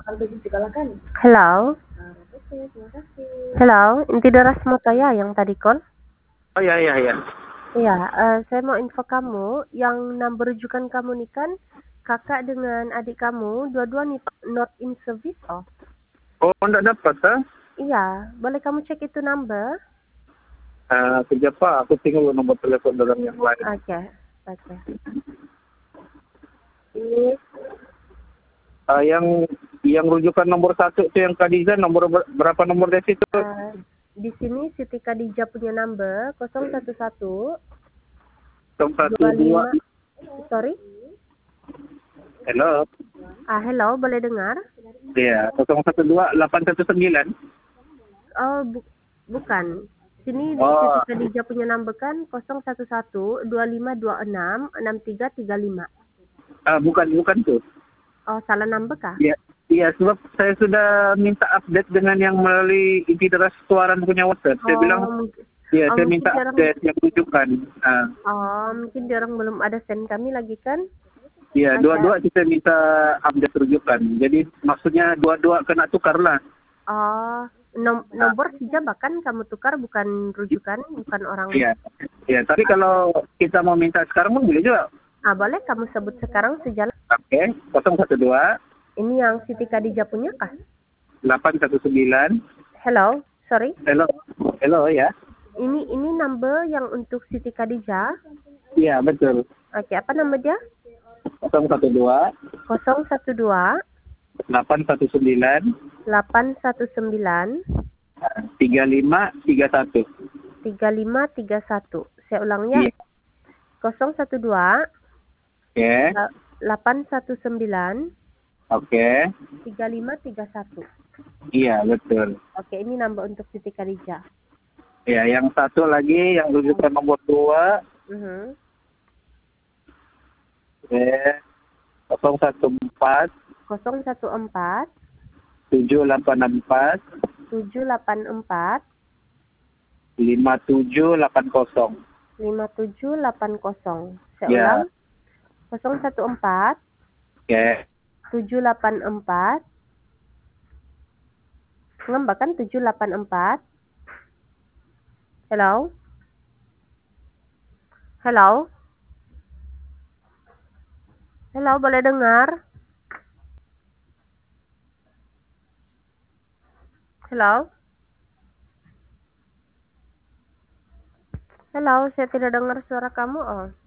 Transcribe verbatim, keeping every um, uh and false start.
Hello? Hello, inti deras Motaya yang tadi call? Oh iya iya iya. Iya, eh, saya mau info kamu, yang number rujukan kamu nih kan kakak dengan adik kamu, dua-dua nih not in service oh. Oh enggak dapat ah? Iya, boleh kamu cek itu number? Uh, kejap Pak, aku tinggal nomor telepon dalam yang lain. Oke, oke. Uh, yang yang rujukan nomor satu itu yang Khadijah, nomor ber- berapa nomor dari situ? Uh, di sini Siti Khadijah punya number nol satu satu satu dua dua. lima. Sorry? Hello. Ah, hello, boleh dengar? Iya, nol satu dua delapan satu sembilan. Oh, bu bukan. Sini Siti Oh, Khadijah punya number kan nol satu satu dua lima dua enam enam tiga tiga lima. uh, bukan bukan tuh. Oh, salah number kah? Iya, iya sebab saya sudah minta update dengan yang melalui inti deras Suaran punya WhatsApp. Saya bilang, Oh, mungkin, iya oh, saya mungkin minta dia orang, update yang rujukan. Uh, oh, mungkin dia orang belum ada send kami lagi kan? Iya, Oke. dua-dua kita minta update rujukan. Jadi maksudnya dua-dua kena tukar lah. Oh, nom nomor saja bahkan kamu tukar, bukan rujukan, bukan orang. Iya, iya. Tapi kalau kita mau minta sekarang pun boleh juga. Ah, boleh kamu sebut sekarang sejalan. Oke, nol satu dua. Ini yang Siti Khadijah punya kah? delapan satu sembilan. Hello, sorry. Hello, hello ya. Ini ini number yang untuk Siti Khadijah. Iya, betul. Oke, apa nama dia? nol satu dua. nol satu dua delapan satu sembilan. delapan satu sembilan tiga lima tiga satu. tiga lima tiga satu. Saya ulang ya. Iya. nol satu dua Oke. delapan satu sembilan Oke. tiga lima tiga satu. Iya, betul. Oke, ini number untuk Siti Khadijah. Ya, yang satu lagi yang rujukan nomor dua. Mhm. Oke. nol satu empat. nol satu empat tujuh delapan empat. tujuh delapan empat lima tujuh delapan nol. lima tujuh delapan nol. Saya Ya. ulang. nol satu empat Oke. tujuh delapan empat. Ngembak kan tujuh delapan empat. Hello? Hello? Hello, boleh dengar? Hello? Hello, saya tidak dengar suara kamu. Oh.